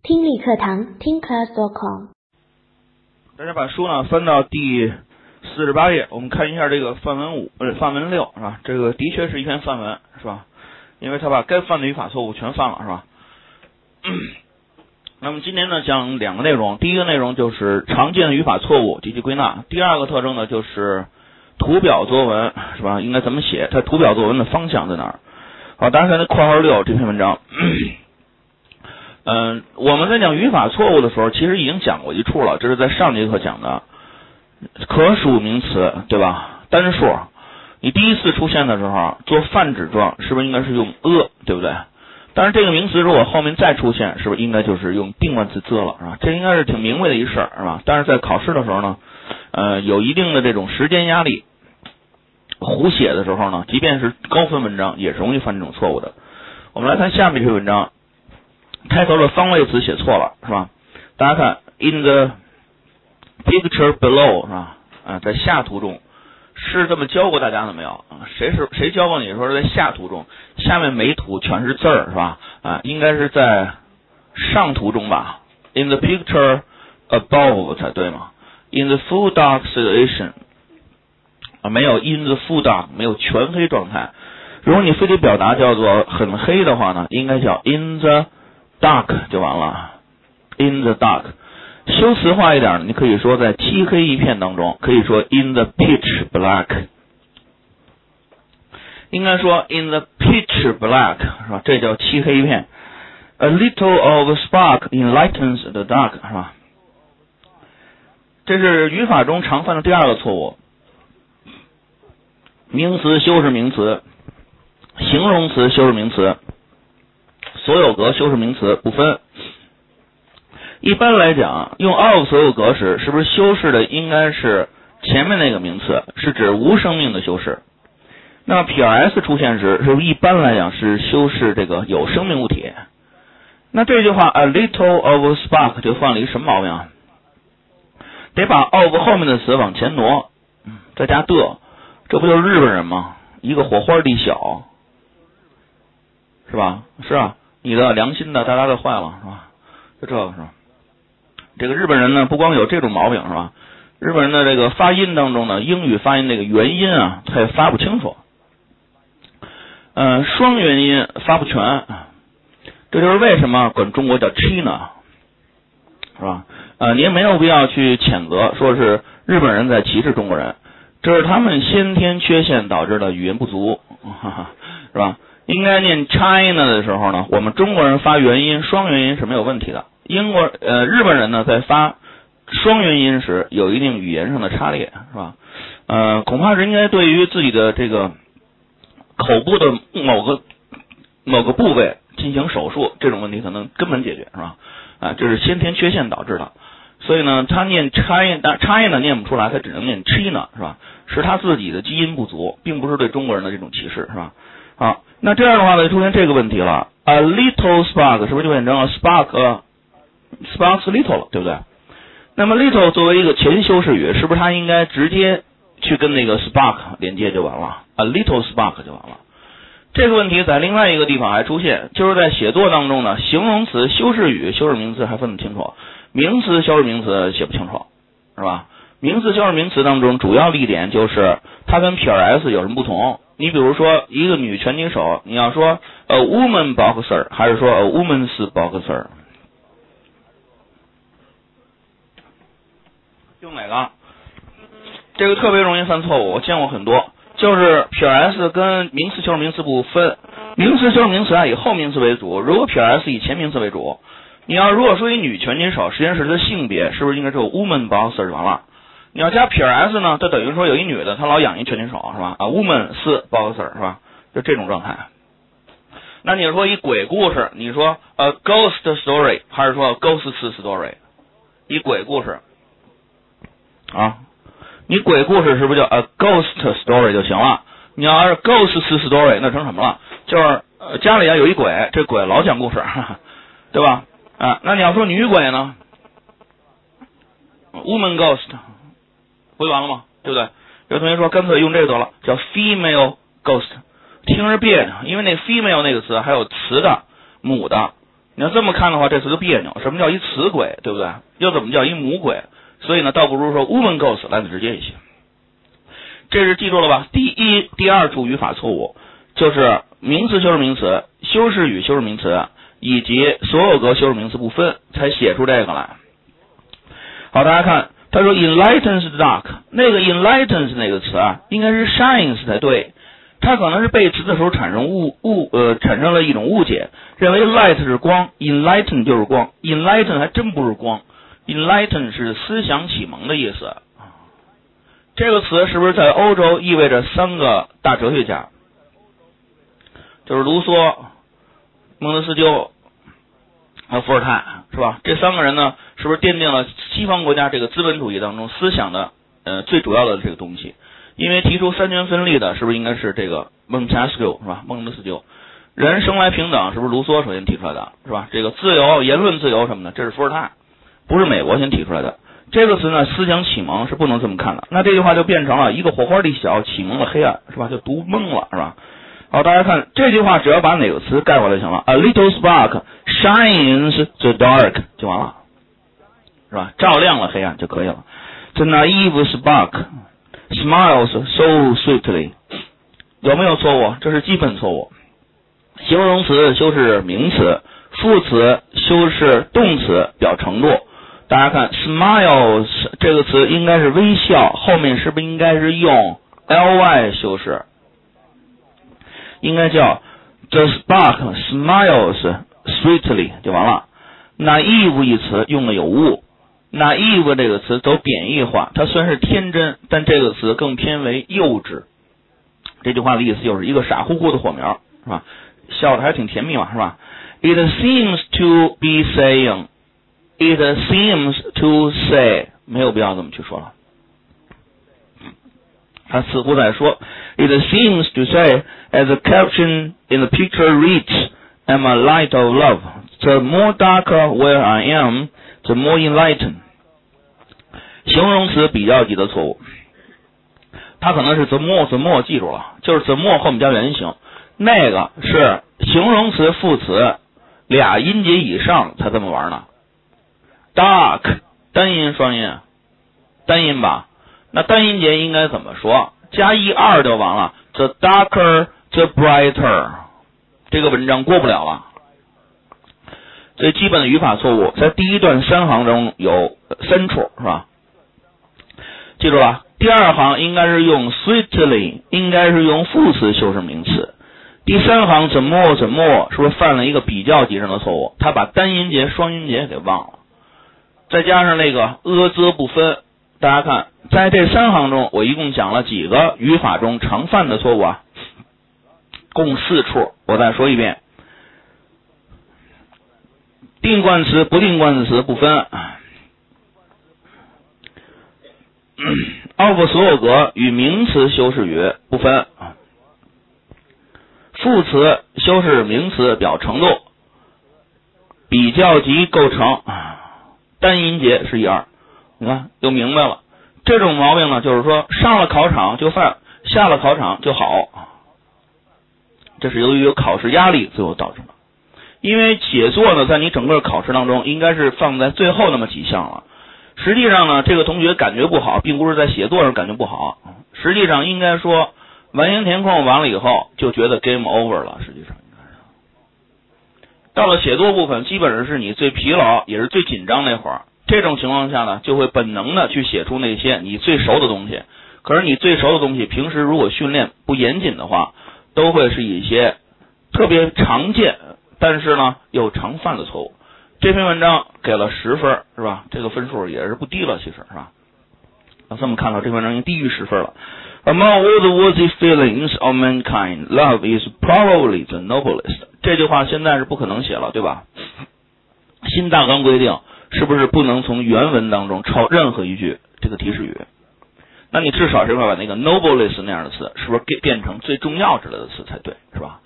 听力课堂听 class.com。 大家把书呢翻到第48页，我们看一下这个范文范文6是吧？这个的确是一篇范文是吧？因为他把该犯的语法错误全犯了是吧？那么今天呢讲两个内容，第一个内容就是常见的语法错误及其归纳，第二个特征呢就是图表作文是吧？应该怎么写？它图表作文的方向在哪儿？好，大家看这括号6这篇文章。我们在讲语法错误的时候，其实已经讲过一处了，这是在上节课讲的可数名词，对吧？单数，你第一次出现的时候做泛指状，是不是应该是用对不对？但是这个名词如果后面再出现，是不是应该就是用定冠词了，是吧？这应该是挺明慧的一事儿，是吧？但是在考试的时候呢，有一定的这种时间压力，胡写的时候呢，即便是高分文章也是容易犯这种错误的。我们来看下面这篇文章。开头的方位词写错了是吧？大家看 in the picture below 是吧？在下图中，是这么教过大家的没有？谁教过你说在下图中，下面没图全是字儿是吧？应该是在上图中吧 ？in the picture above 才对嘛 ？in the full dark situation 没有 in the full dark 没有全黑状态。如果你非得表达叫做很黑的话呢，应该叫 in the dark 就完了 ，in the dark。修辞化一点，你可以说在漆黑一片当中，可以说 in the pitch black， 应该说 in the pitch black 是吧？这叫漆黑一片。A little of a spark enlightens the dark 是吧？这是语法中常犯的第二个错误。名词修饰名词，形容词修饰名词。所有格修饰名词不分。一般来讲，用 of 所有格时，是不是修饰的应该是前面那个名词，是指无生命的修饰？那么 PRS 出现时，是不是一般来讲是修饰这个有生命物体？那这句话 a little of a spark 就犯了一个什么毛病啊？得把 of 后面的词往前挪，再加的，这不就是日本人吗？一个火花地小，是吧？是啊。你的良心的大大的坏了是吧？就这个是吧？这个日本人呢，不光有这种毛病是吧？日本人的这个发音当中呢，英语发音这个元音啊，他也发不清楚。双元音发不全，这就是为什么管中国叫 China， 是吧？你也没有必要去谴责，说是日本人在歧视中国人，这是他们先天缺陷导致的语言不足，是吧？应该念 China 的时候呢，我们中国人发元音双元音是没有问题的。日本人呢在发双元音时有一定语言上的差别，是吧？恐怕是应该对于自己的这个口部的某个部位进行手术，这种问题可能根本解决，是吧？这是先天缺陷导致的。所以呢，他念 China 念不出来，他只能念 China 是吧？是他自己的基因不足，并不是对中国人的这种歧视，是吧？好，那这样的话呢，就出现这个问题了。A little spark 是不是就变成了 sparks little 了，对不对？那么 little 作为一个前修饰语，是不是它应该直接去跟那个 spark 连接就完了 ？A little spark 就完了。这个问题在另外一个地方还出现，就是在写作当中呢，形容词修饰语、修饰名词还分得清楚，名词修饰名词写不清楚，是吧？名词修饰名词当中主要例点就是它跟 PRS 有什么不同。你比如说一个女拳击手，你要说 a woman boxer 还是说 a woman's boxer， 用哪个？这个特别容易犯错误，我见过很多，就是 PRS 跟名词修饰名词不分，名词修饰名词以后名词为主，如果 PRS 以前名词为主，你要如果说一女拳击手，实际上是她的性别，是不是应该是 woman boxer 就完了？你要加 PRS 呢，就等于说有一女的，她老养一拳击手，是吧？woman's boxer 是吧？就这种状态。那你说一鬼故事，你说a ghost story 还是说 ghost story？ 一鬼故事啊，你鬼故事是不是叫 a ghost story 就行了？你要是 ghost story 那成什么了？就是家里有一鬼，这鬼老讲故事，对吧？那你要说女鬼呢 ？woman ghost。不就完了吗？对不对？有同学说干脆用这个得了，叫 female ghost， 听着别扭，因为那 female 那个词还有雌的、母的， 你要这么看的话，这词就别扭。什么叫一雌鬼，对不对？又怎么叫一母鬼？所以呢，倒不如说 woman ghost 来的直接一些。这是记住了吧？第二处语法错误就是名词修饰名词、修饰语修饰名词以及所有格修饰名词不分，才写出这个来。好，大家看，他说 enlightens the dark， 那个 enlightens 那个词啊，应该是 shines 才对。它可能是背词的时候产生了一种误解，认为 light 是光 ，enlighten 就是光 ，enlighten 还真不是光 ，enlighten 是思想启蒙的意思。这个词是不是在欧洲意味着三个大哲学家？就是卢梭、孟德斯鸠还有伏尔泰，是吧？这三个人呢，是不是奠定了西方国家这个资本主义当中思想的最主要的这个东西？因为提出三权分立的，是不是应该是这个孟德斯鸠，是吧？孟德斯鸠，人生来平等，是不是卢梭首先提出来的，是吧？这个自由、言论自由什么的，这是伏尔泰，不是美国先提出来的。这个词呢，思想启蒙是不能这么看的。那这句话就变成了一个火花地小，启蒙了黑暗，是吧？就读懵了，是吧？好，大家看这句话，只要把哪个词盖过来就行了。A little spark shines the dark 就完了，是吧？照亮了黑暗就可以了。The naive spark smiles so sweetly， 有没有错误？这是基本错误。形容词修饰名词，副词修饰动词表程度。大家看 smiles 这个词应该是微笑，后面是不是应该是用 ly 修饰？应该叫 the spark smiles sweetly 就完了。naive 一词用的有误。naive 这个词走贬义化，它虽然是天真，但这个词更偏为幼稚。这句话的意思就是一个傻乎乎的火苗，是吧？笑的还挺甜蜜嘛，是吧？ It seems to be saying， It seems to say， 没有必要这么去说了。他似乎在说 It seems to say as the caption in the picture reads I'm a light of love. The more darker where I am, the more enlightened。 形容词比较级的错误，它可能是 the more 记住了，就是 the more 后面加原形，那个是形容词副词俩音节以上才这么玩呢。dark 单音双音，单音吧，那单音节应该怎么说？加1-2就完了。 The darker the brighter， 这个文章过不了了。最基本的语法错误在第一段3行中有3处，是吧？记住了，第2行应该是用 sweetly， 应该是用副词修饰名词。第3行 the more 是不是犯了一个比较级上的错误？他把单音节双音节给忘了，再加上那个啧不分。大家看，在这3行中，我一共讲了几个语法中常犯的错误啊？共4处。我再说一遍，定冠词、不定冠词不分，of 所有格与名词修饰语不分，副词修饰名词表程度，比较级构成，单音节是1-2，你看就明白了。这种毛病呢，就是说上了考场就犯，下了考场就好，这是由于有考试压力最后导致的。因为写作呢，在你整个考试当中应该是放在最后那么几项了。实际上呢，这个同学感觉不好，并不是在写作上感觉不好，实际上应该说完形填空完了以后就觉得 game over 了。实际上到了写作部分，基本上是你最疲劳也是最紧张那会儿，这种情况下呢，就会本能的去写出那些你最熟的东西。可是你最熟的东西，平时如果训练不严谨的话，都会是一些特别常见但是呢又常犯的错误。这篇文章给了10分，是吧？这个分数也是不低了，其实是吧？这么看到这篇文章已经低于10分了。Among all the worthy feelings of mankind, love is probably the noblest。 这句话现在是不可能写了，对吧？新大纲规定是不是不能从原文当中抄任何一句这个提示语？那你至少是要把那个 noblest 那样的词是不是变成最重要之类的词才对，是吧？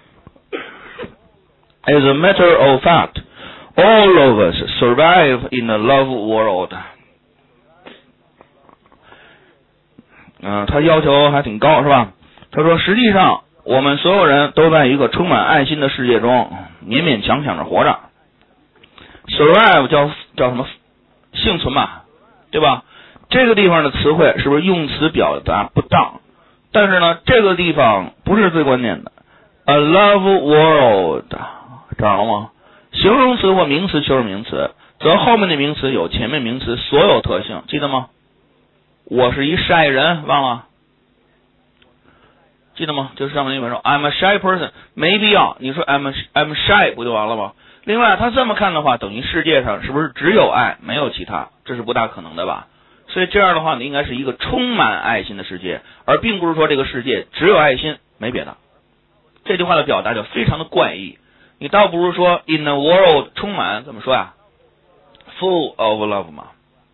As a matter of fact, all of us survive in a love world。 他要求还挺高，是吧？他说实际上我们所有人都在一个充满爱心的世界中勉勉强强的活着。survive 叫什么？幸存嘛，对吧？这个地方的词汇是不是用词表达不当？但是呢，这个地方不是最关键的。A love world， 找着了吗？形容词或名词就是名词，则后面的名词有前面名词所有特性，记得吗？我是一晒人，忘了？记得吗？就是上面那本说 I'm a shy person， 没必要，你说 I'm shy 不就完了吗？另外，他这么看的话，等于世界上是不是只有爱，没有其他？这是不大可能的吧？所以这样的话呢，应该是一个充满爱心的世界，而并不是说这个世界只有爱心，没别的。这句话的表达就非常的怪异，你倒不如说 in a world 充满，怎么说呀 ？full of love 嘛。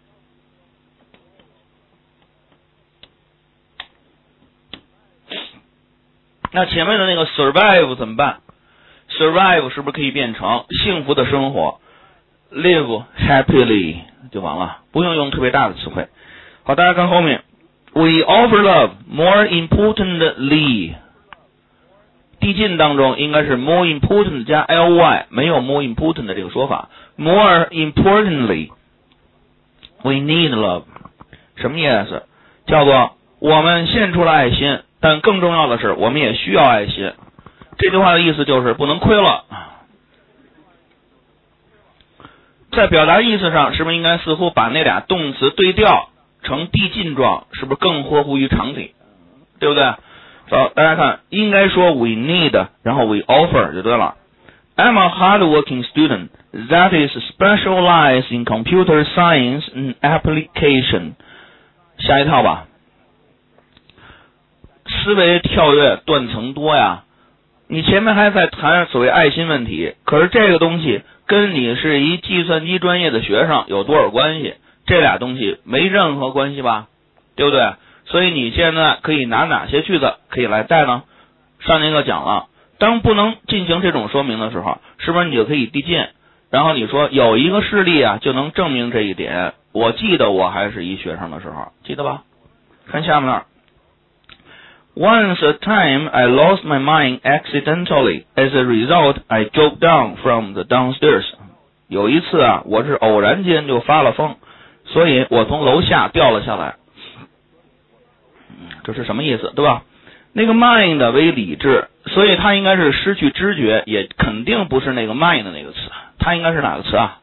那前面的那个 survive 怎么办？survive 是不是可以变成幸福的生活 ，live happily 就完了，不用特别大的词汇。好，大家看后面 ，we offer love more importantly， 递进当中应该是 more important 加 ly， 没有 more important 的这个说法。more importantly， we need love， 什么意思？叫做我们献出了爱心，但更重要的是，我们也需要爱心。这句话的意思就是不能亏了。在表达意思上，是不是应该似乎把那俩动词对调成递进状，是不是更合乎于常理？对不对？好，大家看，应该说 we need， 然后 we offer 就对了。I'm a hard-working student that is specialized in computer science and application。下一套吧。思维跳跃，断层多呀。你前面还在谈所谓爱心问题，可是这个东西跟你是一计算机专业的学生有多少关系？这俩东西没任何关系吧，对不对？所以你现在可以拿哪些句子可以来带呢？上节课讲了，当不能进行这种说明的时候，是不是你就可以递进？然后你说有一个事例啊，就能证明这一点。我记得我还是一学生的时候，记得吧？看下面。Once a time, I lost my mind accidentally. As a result, I dropped down from the downstairs. 有一次啊，我是偶然间就发了疯，所以我从楼下掉了下来。这是什么意思，对吧？那个 mind 为理智，所以它应该是失去知觉，也肯定不是那个 mind 的那个词，它应该是哪个词啊？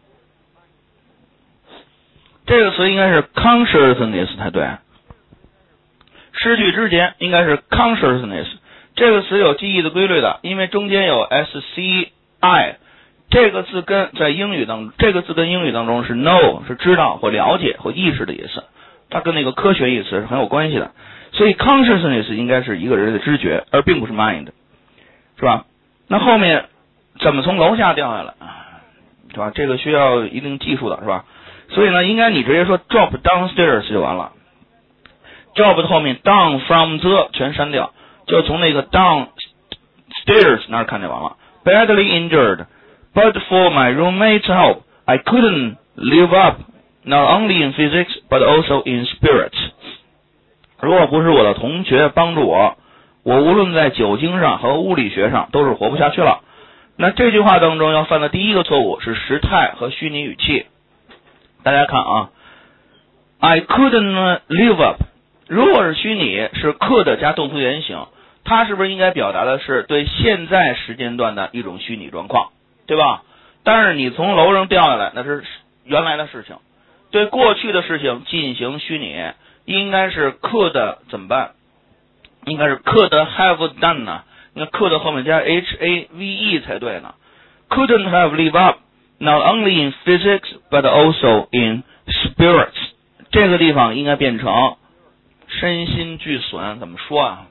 这个词应该是 consciousness 才对。失去知觉应该是 consciousness， 这个词有记忆的规律的，因为中间有 sci， 这个字根在英语当中，这个字跟英语当中是 know， 是知道或了解或意识的意思，它跟那个科学意思是很有关系的，所以 consciousness 应该是一个人的知觉，而并不是 mind， 是吧？那后面怎么从楼下掉下来，是吧？这个需要一定技术的，是吧？所以呢，应该你直接说 drop downstairs 就完了。drop 的后面 down from the 全删掉，就从那个 downstairs 那儿看就完了。Badly injured, but for my roommate's help, I couldn't live up, not only in physics, but also in spirits. 如果不是我的同学帮助我，我无论在酒精上和物理学上都是活不下去了。那这句话当中要犯的第一个错误是时态和虚拟语气。大家看啊 ，I couldn't live up。如果是虚拟，是 could 加动词原形，它是不是应该表达的是对现在时间段的一种虚拟状况，对吧？但是你从楼上掉下来，那是原来的事情。对过去的事情进行虚拟，应该是 could 怎么办？应该是 could have done 呢？那 could 后面加 have 才对呢。Couldn't have lived up, not only in physics, but also in spirits. 这个地方应该变成身心俱损，怎么说啊？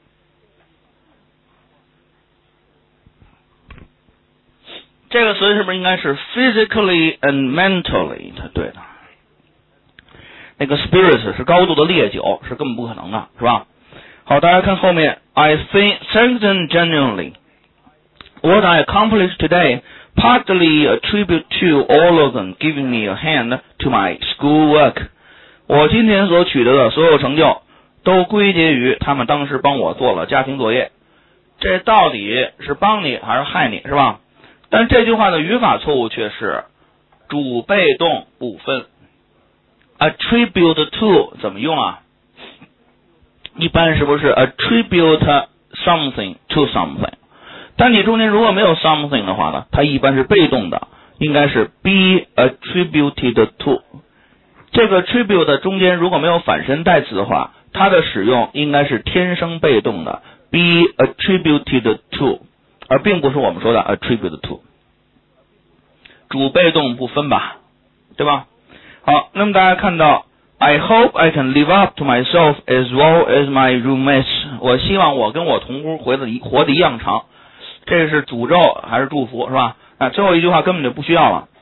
这个词是不是应该是 physically and mentally 才对的？那个 spirits 是高度的烈酒，是根本不可能的，是吧？好，大家看后面 I thank them genuinely. What I accomplished today partly attribute to all of them giving me a hand to my schoolwork.我今天所取得的所有成就，都归结于他们当时帮我做了家庭作业。 这到底是帮你还是害你，是吧？但这句话的语法错误却是主被动不分。attribute to 怎么用啊？一般是不是 attribute something to something？ 但你中间如果没有 something 的话呢，它一般是被动的，应该是 be attributed to。 这个 attribute 中间如果没有反身代词的话，它的使用应该是天生被动的 be attributed to， 而并不是我们说的 attribute to。 主被动不分吧，对吧？好，那么大家看到 I hope I can live up to myself as well as my roommates。 我希望我跟我同屋活得一样长。这是诅咒还是祝福，是吧？最后一句话根本就不需要了。